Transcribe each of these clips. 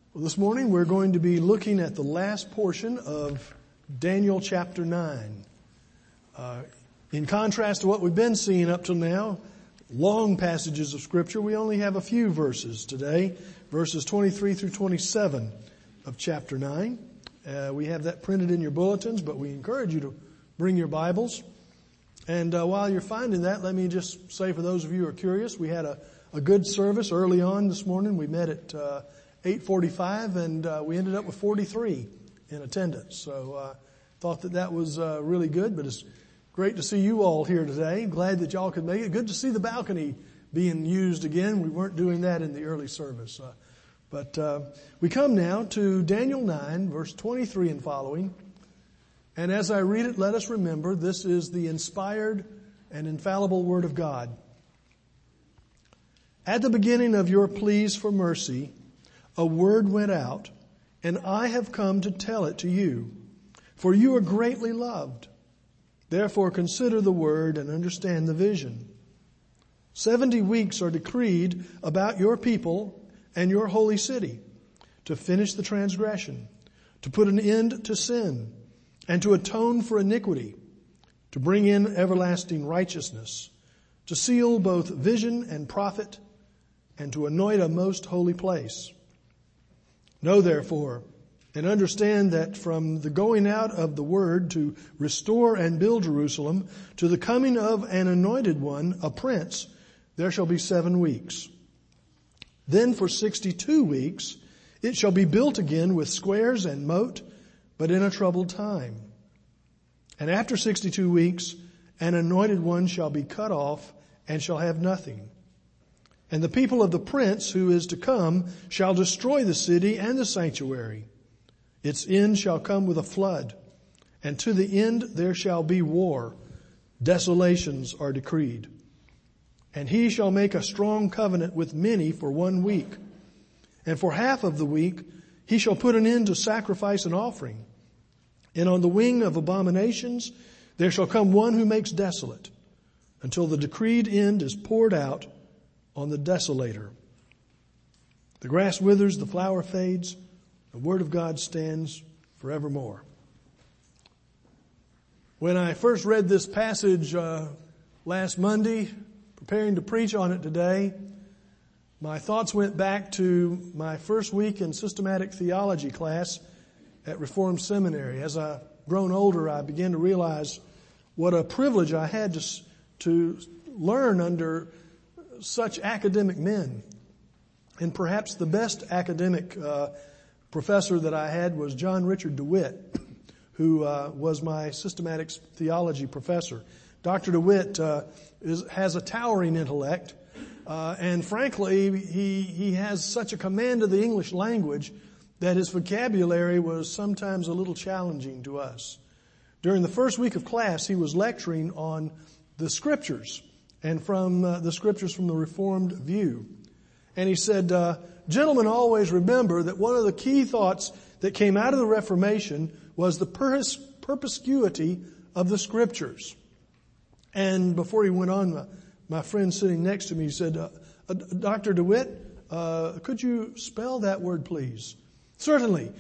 Well, this morning we're going to be looking at the last portion of Daniel chapter 9. In contrast to what we've been seeing up till now, long passages of Scripture, we only have a few verses today, verses 23 through 27 of chapter 9. We have that printed in your bulletins, but we encourage you to bring your Bibles. And while you're finding that, let me just say for those of you who are curious, we had a good service early on this morning. We met at 8:45 and we ended up with 43 in attendance. So thought that was really good, but it's great to see you all here today. Glad that y'all could make it. Good to see the balcony being used again. We weren't doing that in the early service. But we come now to Daniel 9, verse 23 and following. And as I read it, let us remember this is the inspired and infallible Word of God. At the beginning of your pleas for mercy, a word went out, and I have come to tell it to you, for you are greatly loved. Therefore consider the word and understand the vision. 70 weeks are decreed about your people and your holy city, to finish the transgression, to put an end to sin, and to atone for iniquity, to bring in everlasting righteousness, to seal both vision and prophet, and to anoint a most holy place. Know therefore and understand that from the going out of the word to restore and build Jerusalem to the coming of an anointed one, a prince, there shall be 7 weeks. Then for 62 weeks it shall be built again with squares and moat, but in a troubled time. And after 62 weeks an anointed one shall be cut off and shall have nothing. And the people of the prince who is to come shall destroy the city and the sanctuary. Its end shall come with a flood, and to the end there shall be war. Desolations are decreed. And he shall make a strong covenant with many for 1 week. And for half of the week he shall put an end to sacrifice and offering. And on the wing of abominations there shall come one who makes desolate, until the decreed end is poured out on the desolator. The grass withers, the flower fades, the word of God stands forevermore. When I first read this passage last Monday, preparing to preach on it today, my thoughts went back to my first week in systematic theology class at Reformed Seminary. As I've grown older, I began to realize what a privilege I had to learn under such academic men. And perhaps the best academic professor that I had was John Richard DeWitt, who was my systematic theology professor. Dr. DeWitt has a towering intellect, and frankly, he has such a command of the English language that his vocabulary was sometimes a little challenging to us. During the first week of class, he was lecturing on the Scriptures, and from the Scriptures from the Reformed view. And he said, gentlemen, always remember that one of the key thoughts that came out of the Reformation was the perspicuity of the Scriptures. And before he went on, my friend sitting next to me said, Dr. DeWitt, could you spell that word, please? Certainly.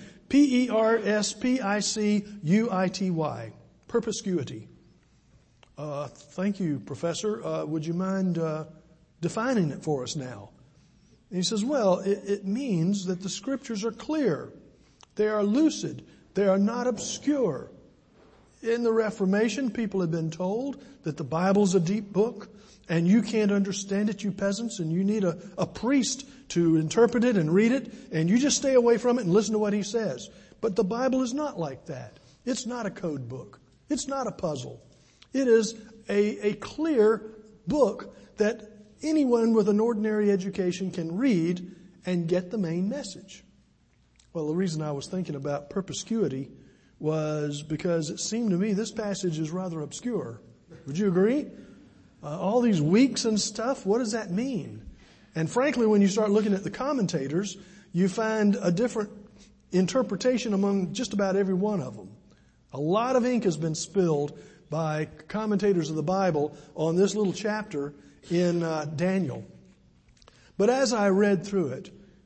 Perspicuity. Perspicuity. Thank you, Professor. Would you mind defining it for us now? And he says, well, it means that the Scriptures are clear. They are lucid. They are not obscure. In the Reformation, people have been told that the Bible's a deep book, and you can't understand it, you peasants, and you need a priest to interpret it and read it, and you just stay away from it and listen to what he says. But the Bible is not like that. It's not a code book. It's not a puzzle. It is a clear book that anyone with an ordinary education can read and get the main message. Well, the reason I was thinking about perspicuity was because it seemed to me this passage is rather obscure. Would you agree? All these weeks and stuff, what does that mean? And frankly, when you start looking at the commentators, you find a different interpretation among just about every one of them. A lot of ink has been spilled by commentators of the Bible on this little chapter in Daniel. But as I read through it,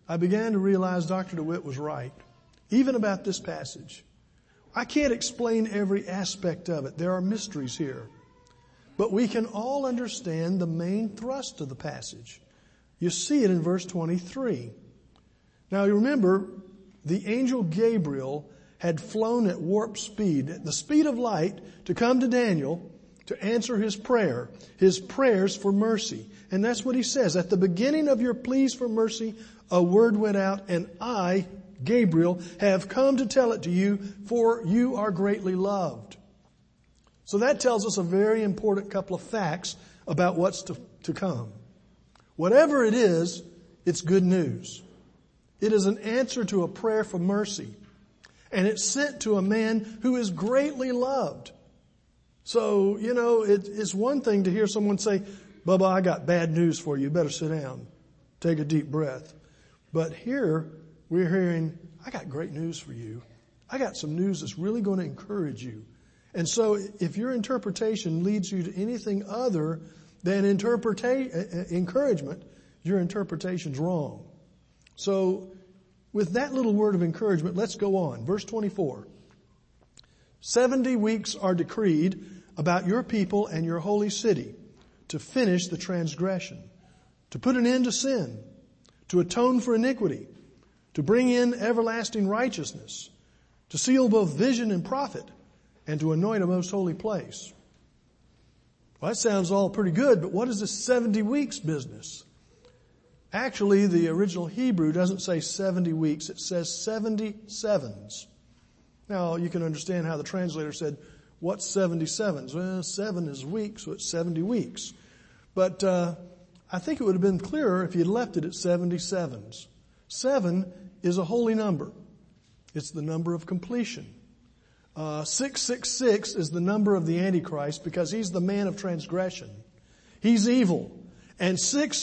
I began to realize Dr. DeWitt was right, even about this passage. I can't explain every aspect of it. There are mysteries here. But we can all understand the main thrust of the passage. You see it in verse 23. Now you remember, the angel Gabriel had flown at warp speed, at the speed of light, to come to Daniel to answer his prayers for mercy. And that's what he says. At the beginning of your pleas for mercy, a word went out, and I, Gabriel, have come to tell it to you, for you are greatly loved. So that tells us a very important couple of facts about what's to come. Whatever it is, it's good news. It is an answer to a prayer for mercy. And it's sent to a man who is greatly loved. So, it's one thing to hear someone say, Bubba, I got bad news for you. You better sit down. Take a deep breath. But here, we're hearing, I got great news for you. I got some news that's really going to encourage you. And so if your interpretation leads you to anything other than encouragement, your interpretation's wrong. So with that little word of encouragement, let's go on. Verse 24. 70 weeks are decreed about your people and your holy city to finish the transgression, to put an end to sin, to atone for iniquity, to bring in everlasting righteousness, to seal both vision and prophet, and to anoint a most holy place. Well, that sounds all pretty good, but what is this 70 weeks business? Actually, the original Hebrew doesn't say 70 weeks, it says 70 sevens. Now, you can understand how the translator said, what's 70 sevens? Well, 7 is weeks, so it's 70 weeks. But I think it would have been clearer if you'd left it at 70 sevens. 7 is a holy number. It's the number of completion. 666 is the number of the Antichrist because he's the man of transgression. He's evil. And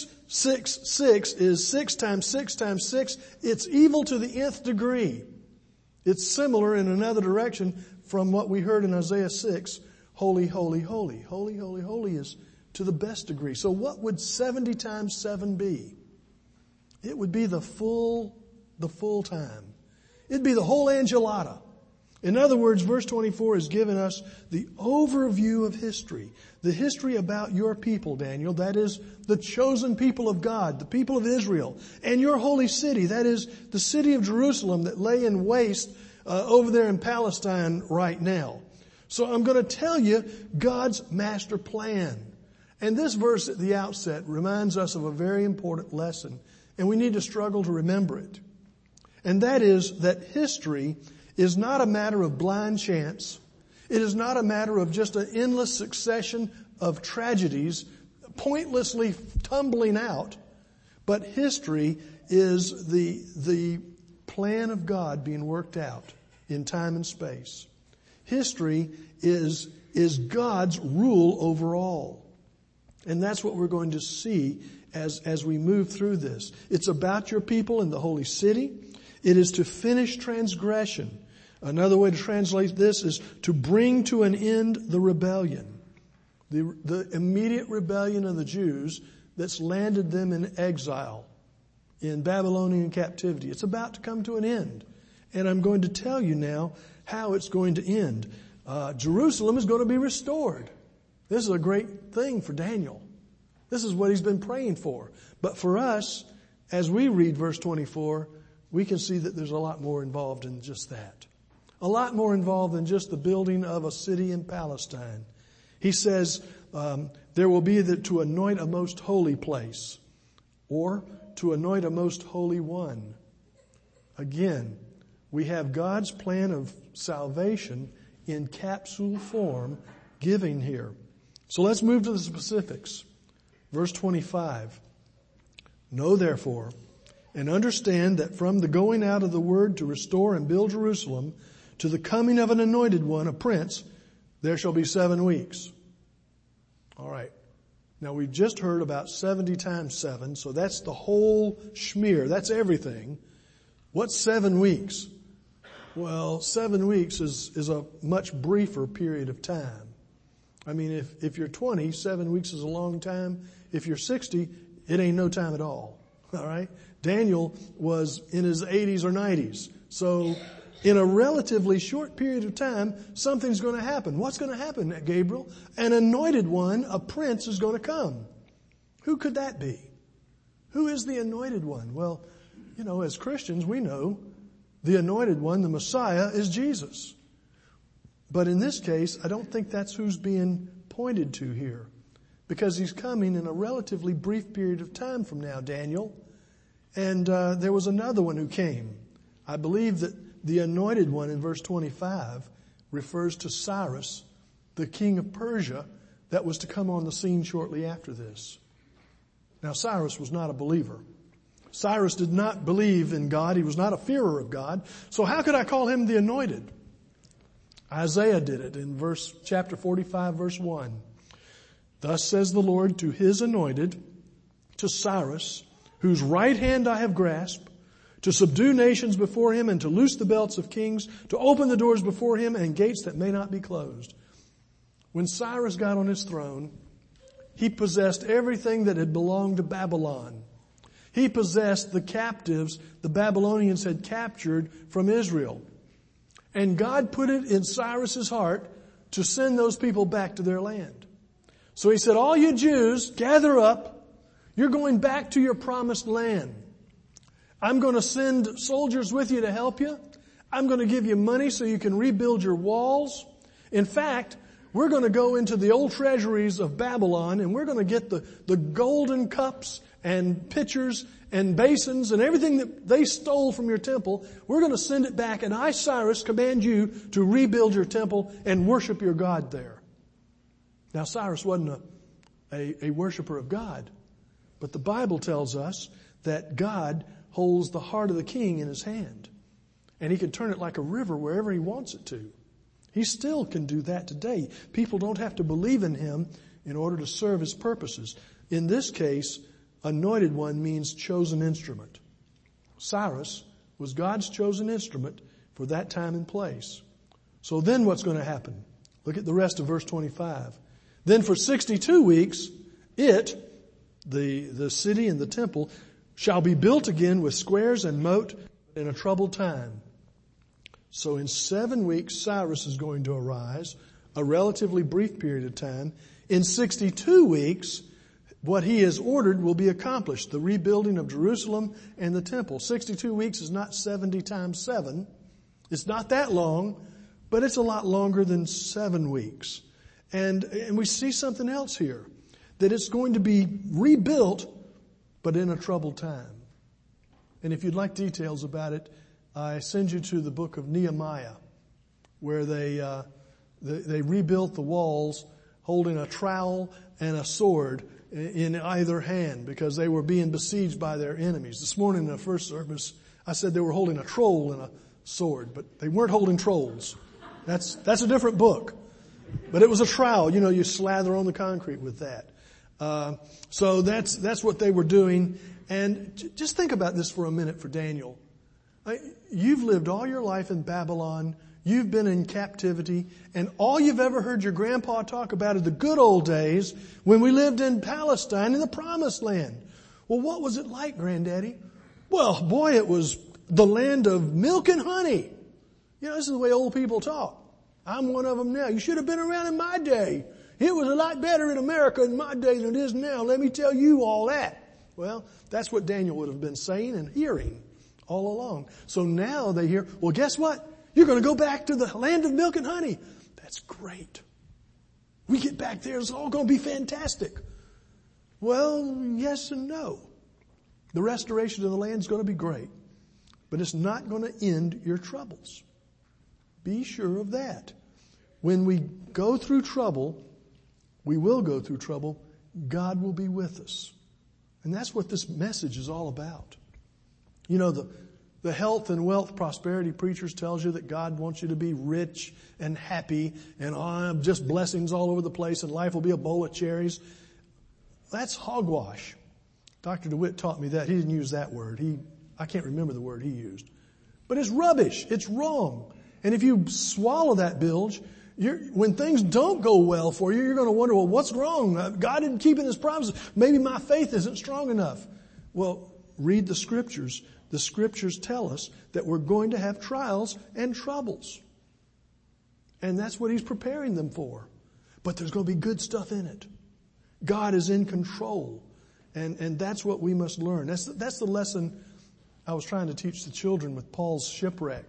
666 is 6 times 6 times 6. It's evil to the nth degree. It's similar in another direction from what we heard in Isaiah 6. Holy, holy, holy. Holy, holy, holy is to the best degree. So what would 70 times 7 be? It would be the full time. It'd be the whole enchilada. In other words, verse 24 is giving us the overview of history. The history about your people, Daniel. That is the chosen people of God, the people of Israel. And your holy city. That is the city of Jerusalem that lay in waste over there in Palestine right now. So I'm going to tell you God's master plan. And this verse at the outset reminds us of a very important lesson. And we need to struggle to remember it. And that is that history is not a matter of blind chance. It is not a matter of just an endless succession of tragedies pointlessly tumbling out. But history is the plan of God being worked out in time and space. History is God's rule over all. And that's what we're going to see as we move through this. It's about your people in the holy city. It is to finish transgression. Another way to translate this is to bring to an end the rebellion. The immediate rebellion of the Jews that's landed them in exile, in Babylonian captivity. It's about to come to an end. And I'm going to tell you now how it's going to end. Jerusalem is going to be restored. This is a great thing for Daniel. This is what he's been praying for. But for us, as we read verse 24, we can see that there's a lot more involved in just that. A lot more involved than just the building of a city in Palestine. He says, there will be to anoint a most holy place, or to anoint a most holy one. Again, we have God's plan of salvation in capsule form giving here. So let's move to the specifics. Verse 25. Know therefore, and understand that from the going out of the word to restore and build Jerusalem to the coming of an anointed one, a prince, there shall be 7 weeks. All right. Now we've just heard about 70 times 7, so that's the whole schmear. That's everything. What's 7 weeks? Well, 7 weeks is a much briefer period of time. I mean, if you're 20, 7 weeks is a long time. If you're 60, it ain't no time at all. All right? Daniel was in his 80s or 90s. So in a relatively short period of time, something's going to happen. What's going to happen, Gabriel? An anointed one, a prince, is going to come. Who could that be? Who is the anointed one? Well, as Christians, we know the anointed one, the Messiah, is Jesus. But in this case, I don't think that's who's being pointed to here, because he's coming in a relatively brief period of time from now, Daniel. And there was another one who came. I believe that the anointed one in verse 25 refers to Cyrus, the king of Persia, that was to come on the scene shortly after this. Now, Cyrus was not a believer. Cyrus did not believe in God. He was not a fearer of God. So how could I call him the anointed? Isaiah did it in chapter 45, verse 1. Thus says the Lord to his anointed, to Cyrus, whose right hand I have grasped, to subdue nations before him and to loose the belts of kings, to open the doors before him and gates that may not be closed. When Cyrus got on his throne, he possessed everything that had belonged to Babylon. He possessed the captives the Babylonians had captured from Israel. And God put it in Cyrus's heart to send those people back to their land. So he said, all you Jews, gather up. You're going back to your promised land. I'm going to send soldiers with you to help you. I'm going to give you money so you can rebuild your walls. In fact, we're going to go into the old treasuries of Babylon and we're going to get the golden cups and pitchers and basins and everything that they stole from your temple. We're going to send it back, and I, Cyrus, command you to rebuild your temple and worship your God there. Now, Cyrus wasn't a worshiper of God, but the Bible tells us that God holds the heart of the king in his hand, and he can turn it like a river wherever he wants it to. He still can do that today. People don't have to believe in him in order to serve his purposes. In this case, anointed one means chosen instrument. Cyrus was God's chosen instrument for that time and place. So then what's going to happen? Look at the rest of verse 25. Then for 62 weeks, the city and the temple, shall be built again with squares and moat in a troubled time. So in 7 weeks, Cyrus is going to arise, a relatively brief period of time. In 62 weeks, what he has ordered will be accomplished, the rebuilding of Jerusalem and the temple. 62 weeks is not 70 times 7. It's not that long, but it's a lot longer than 7 weeks. And we see something else here, that it's going to be rebuilt, but in a troubled time. And if you'd like details about it, I send you to the book of Nehemiah, where they rebuilt the walls holding a trowel and a sword in either hand because they were being besieged by their enemies. This morning in the first service, I said they were holding a troll and a sword, but they weren't holding trolls. That's a different book. But it was a trowel. You slather on the concrete with that. So that's what they were doing. And just think about this for a minute for Daniel. You've lived all your life in Babylon. You've been in captivity. And all you've ever heard your grandpa talk about are the good old days when we lived in Palestine in the Promised Land. Well, what was it like, Granddaddy? Well, boy, it was the land of milk and honey. This is the way old people talk. I'm one of them now. You should have been around in my day. It was a lot better in America in my day than it is now. Let me tell you all that. Well, that's what Daniel would have been saying and hearing all along. So now they hear, well, guess what? You're going to go back to the land of milk and honey. That's great. We get back there, it's all going to be fantastic. Well, yes and no. The restoration of the land is going to be great, but it's not going to end your troubles. Be sure of that. When we go through trouble, we will go through trouble, God will be with us. And that's what this message is all about. The health and wealth prosperity preachers tells you that God wants you to be rich and happy and just blessings all over the place and life will be a bowl of cherries. That's hogwash. Dr. DeWitt taught me that. He didn't use that word. I can't remember the word he used. But it's rubbish. It's wrong. And if you swallow that bilge, when things don't go well for you, you're going to wonder, well, what's wrong? God isn't keeping his promises. Maybe my faith isn't strong enough. Well, read the Scriptures tell us that we're going to have trials and troubles. And that's what He's preparing them for. But there's going to be good stuff in it. God is in control. And that's what we must learn. That's the lesson I was trying to teach the children with Paul's shipwreck.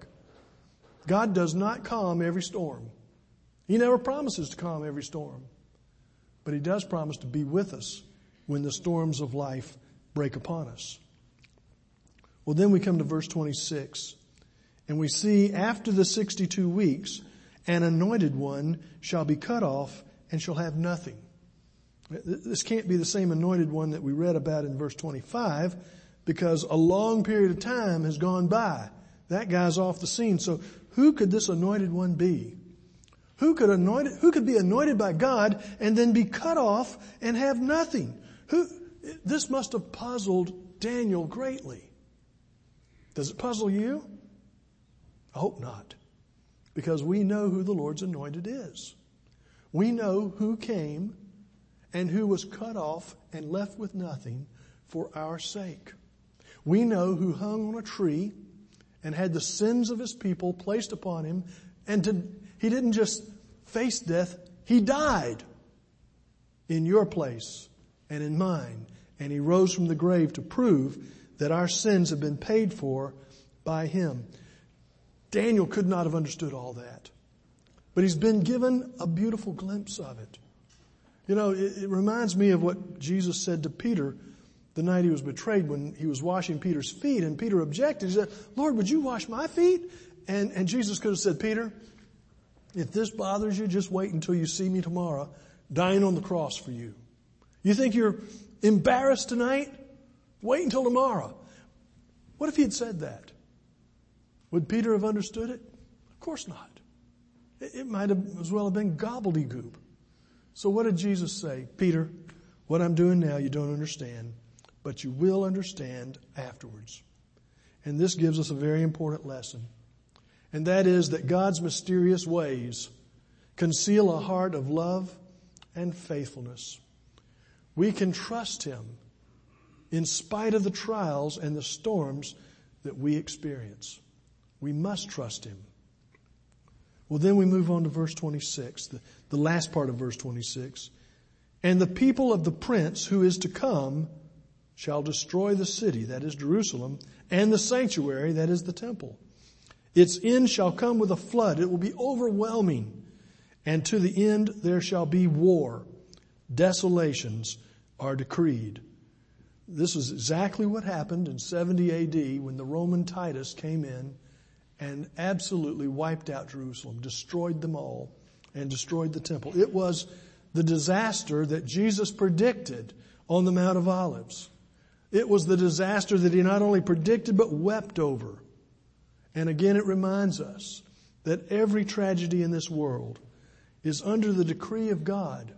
God does not calm every storm. He never promises to calm every storm. But He does promise to be with us when the storms of life break upon us. Well, then we come to verse 26. And we see after the 62 weeks, an anointed one shall be cut off and shall have nothing. This can't be the same anointed one that we read about in verse 25, because a long period of time has gone by. That guy's off the scene. So who could this anointed one be? Who could be anointed by God and then be cut off and have nothing? This must have puzzled Daniel greatly. Does it puzzle you? I hope not. Because we know who the Lord's anointed is. We know who came and who was cut off and left with nothing for our sake. We know who hung on a tree and had the sins of His people placed upon Him, and He didn't just face death, He died in your place and in mine. And He rose from the grave to prove that our sins have been paid for by Him. Daniel could not have understood all that. But he's been given a beautiful glimpse of it. You know, it reminds me of what Jesus said to Peter the night He was betrayed when He was washing Peter's feet, and Peter objected. He said, "Lord, would you wash my feet?" And Jesus could have said, "Peter, if this bothers you, just wait until you see me tomorrow dying on the cross for you. You think you're embarrassed tonight? Wait until tomorrow." What if He had said that? Would Peter have understood it? Of course not. It might have as well have been gobbledygook. So what did Jesus say? "Peter, what I'm doing now you don't understand, but you will understand afterwards." And this gives us a very important lesson. And that is that God's mysterious ways conceal a heart of love and faithfulness. We can trust Him in spite of the trials and the storms that we experience. We must trust Him. Well, then we move on to verse 26, the last part of verse 26. "And the people of the prince who is to come shall destroy the city," that is Jerusalem, "and the sanctuary," that is the temple. "Its end shall come with a flood." It will be overwhelming. "And to the end there shall be war. Desolations are decreed." This is exactly what happened in 70 AD when the Roman Titus came in and absolutely wiped out Jerusalem, destroyed them all, and destroyed the temple. It was the disaster that Jesus predicted on the Mount of Olives. It was the disaster that He not only predicted but wept over. And again, it reminds us that every tragedy in this world is under the decree of God,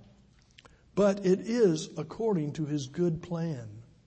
but it is according to His good plan.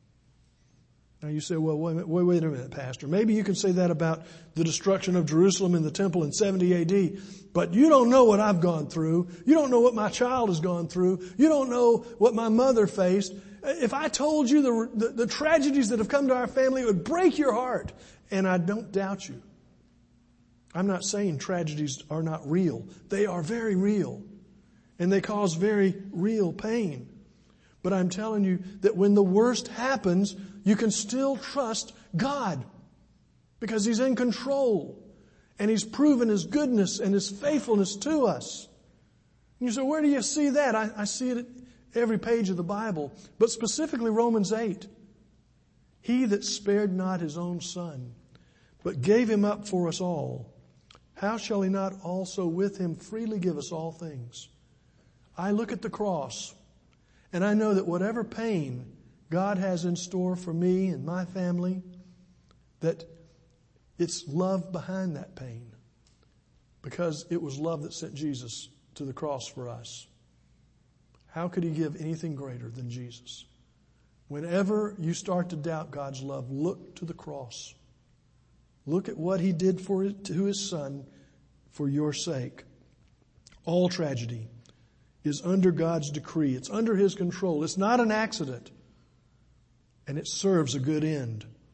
Now you say, well, wait a minute, Pastor. Maybe you can say that about the destruction of Jerusalem and the temple in 70 AD, but you don't know what I've gone through. You don't know what my child has gone through. You don't know what my mother faced. If I told you the tragedies that have come to our family, it would break your heart. And I don't doubt you. I'm not saying tragedies are not real. They are very real. And they cause very real pain. But I'm telling you that when the worst happens, you can still trust God. Because He's in control. And He's proven His goodness and His faithfulness to us. And you say, where do you see that? I see it at every page of the Bible. But specifically Romans 8. "He that spared not His own Son, but gave Him up for us all, how shall He not also with Him freely give us all things?" I look at the cross, and I know that whatever pain God has in store for me and my family, that it's love behind that pain. Because it was love that sent Jesus to the cross for us. How could He give anything greater than Jesus? Whenever you start to doubt God's love, look to the cross. Look at what He did to His Son for your sake. All tragedy is under God's decree. It's under His control. It's not an accident. And it serves a good end.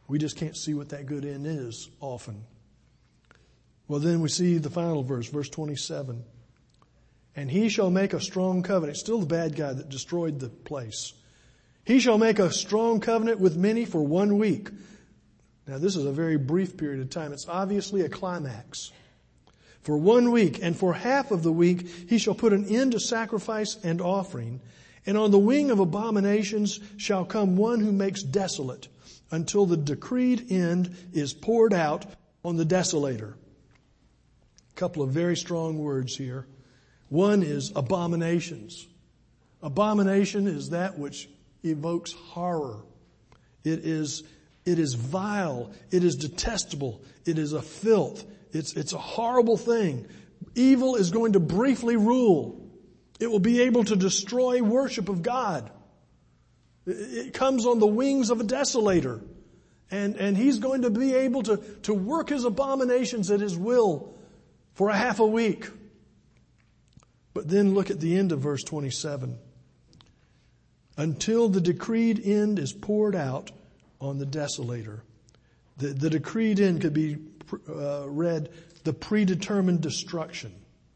We just can't see what that good end is often. Well, then we see the final verse, verse 27. And he shall make a strong covenant. Still the bad guy that destroyed the place. He shall make a strong covenant with many for 1 week. Now this is a very brief period of time. It's obviously a climax. For 1 week, and for half of the week he shall put an end to sacrifice and offering. And on the wing of abominations shall come one who makes desolate, until the decreed end is poured out on the desolator. A couple of very strong words here. One is abominations. Abomination is that which evokes horror. It is vile. It is detestable. It is a filth. It's a horrible thing. Evil is going to briefly rule. It will be able to destroy worship of God. It comes on the wings of a desolator. And he's going to be able to work his abominations at his will for a half a week. But then look at the end of verse 27. Until the decreed end is poured out on the desolator. The decreed end could be read, the predetermined destruction.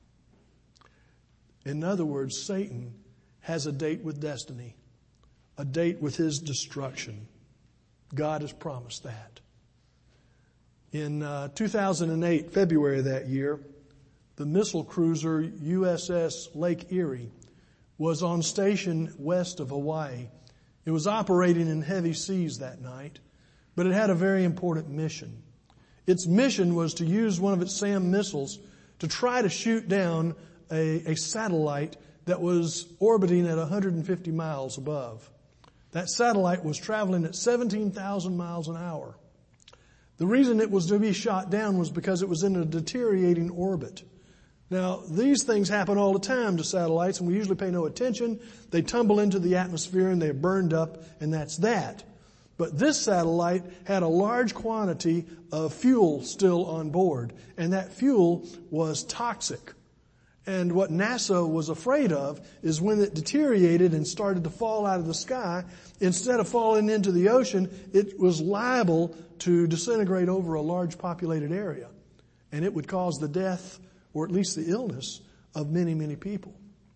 In other words, Satan has a date with destiny, a date with his destruction. God has promised that. In 2008, February of that year, the missile cruiser USS Lake Erie was on station west of Hawaii. It was operating in heavy seas that night, but it had a very important mission. Its mission was to use one of its SAM missiles to try to shoot down a satellite that was orbiting at 150 miles above. That satellite was traveling at 17,000 miles an hour. The reason it was to be shot down was because it was in a deteriorating orbit. Now, these things happen all the time to satellites, and we usually pay no attention. They tumble into the atmosphere and they're burned up, and that's that. But this satellite had a large quantity of fuel still on board, and that fuel was toxic. And what NASA was afraid of is when it deteriorated and started to fall out of the sky, instead of falling into the ocean, it was liable to disintegrate over a large populated area. And it would cause the death, or at least the illness, of many, many people.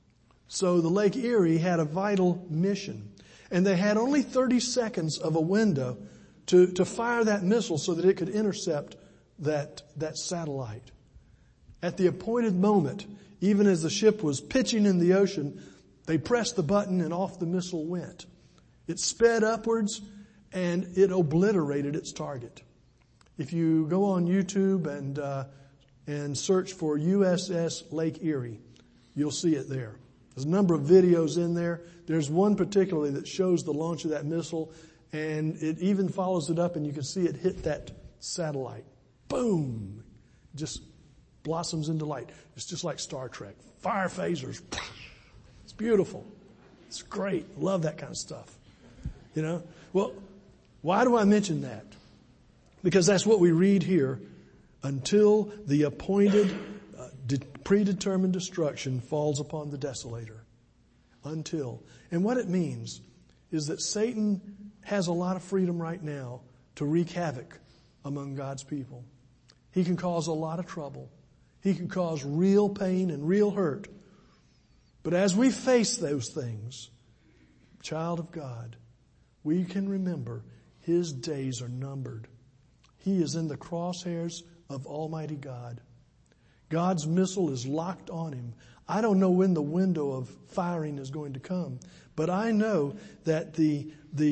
So the Lake Erie had a vital mission. And they had only 30 seconds of a window to fire that missile so that it could intercept that satellite. At the appointed moment, even as the ship was pitching in the ocean, they pressed the button and off the missile went. It sped upwards and it obliterated its target. If you go on YouTube and search for USS Lake Erie, you'll see it there. There's a number of videos in there. There's one particularly that shows the launch of that missile, and it even follows it up, and you can see it hit that satellite. Boom! Just blossoms into light. It's just like Star Trek. Fire phasers. It's beautiful. It's great. Love that kind of stuff. You know? Well, why do I mention that? Because that's what we read here. Until the appointed, predetermined destruction falls upon the desolator. Until. And what it means is that Satan has a lot of freedom right now to wreak havoc among God's people. He can cause a lot of trouble. He can cause real pain and real hurt. But as we face those things, child of God, we can remember his days are numbered. He is in the crosshairs of Almighty God. God's missile is locked on him. I don't know when the window of firing is going to come, but I know that the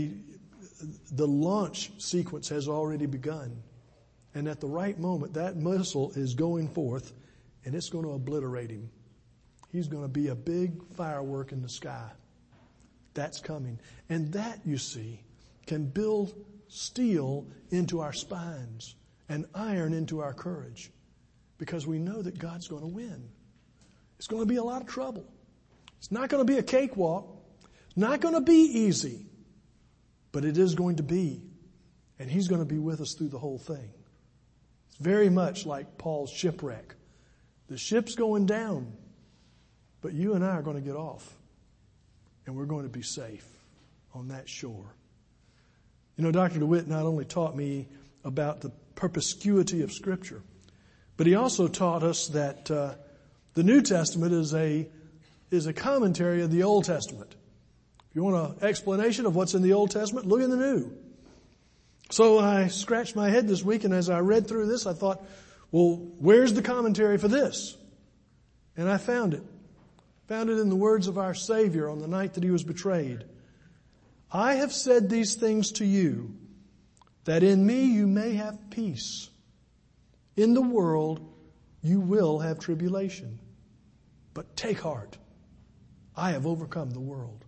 launch sequence has already begun. And at the right moment, that missile is going forth, and it's going to obliterate him. He's going to be a big firework in the sky. That's coming. And that, you see, can build steel into our spines and iron into our courage, because we know that God's going to win. It's going to be a lot of trouble. It's not going to be a cakewalk. It's not going to be easy, but it is going to be. And he's going to be with us through the whole thing. It's very much like Paul's shipwreck. The ship's going down, but you and I are going to get off, and we're going to be safe on that shore. You know, Dr. DeWitt not only taught me about the perspicuity of Scripture, but he also taught us that the New Testament is a commentary of the Old Testament. If you want an explanation of what's in the Old Testament, look in the New. So I scratched my head this week, and as I read through this, I thought, well, where's the commentary for this? And I found it. Found it in the words of our Savior on the night that He was betrayed. I have said these things to you, that in me you may have peace. In the world you will have tribulation. But take heart. I have overcome the world.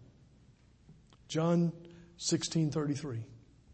John 16:33.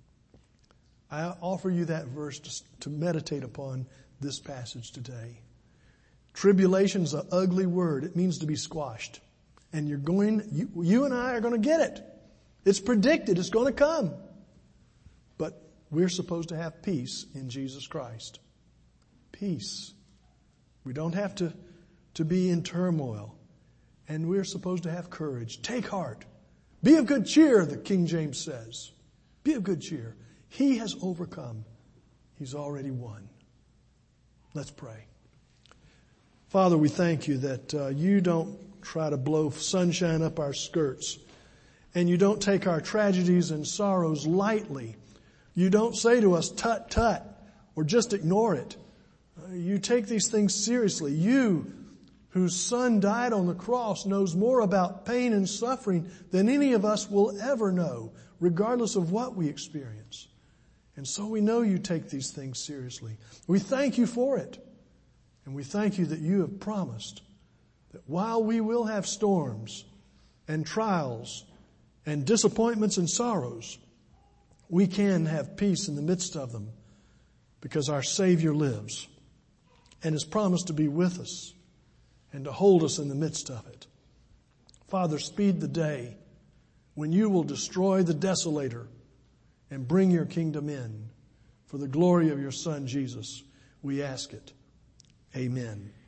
I offer you that verse to meditate upon this passage today. Tribulation is an ugly word. It means to be squashed. And you and I are going to get it. It's predicted. It's going to come. But we're supposed to have peace in Jesus Christ. Peace. We don't have to be in turmoil. And we're supposed to have courage. Take heart. Be of good cheer, the King James says. Be of good cheer. He has overcome. He's already won. Let's pray. Father, we thank you that you don't try to blow sunshine up our skirts. And you don't take our tragedies and sorrows lightly. You don't say to us, tut, tut, or just ignore it. You take these things seriously. You, whose Son died on the cross, knows more about pain and suffering than any of us will ever know, regardless of what we experience. And so we know you take these things seriously. We thank you for it. And we thank you that you have promised that while we will have storms and trials and disappointments and sorrows, we can have peace in the midst of them because our Savior lives and has promised to be with us and to hold us in the midst of it. Father, speed the day when you will destroy the desolator and bring your kingdom in. For the glory of your Son, Jesus, we ask it. Amen.